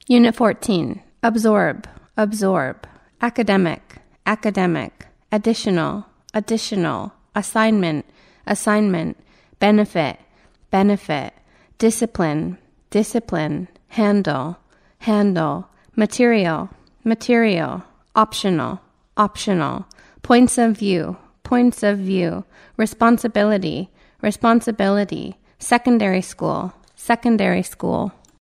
Unit 14. Absorb, absorb. Academic, academic. Additional, additional. Assignment, assignment. Benefit, benefit. Discipline, discipline. Handle, handle. Material, material. Optional, optional. Points of view, points of view. Responsibility, responsibility. Secondary school, secondary school.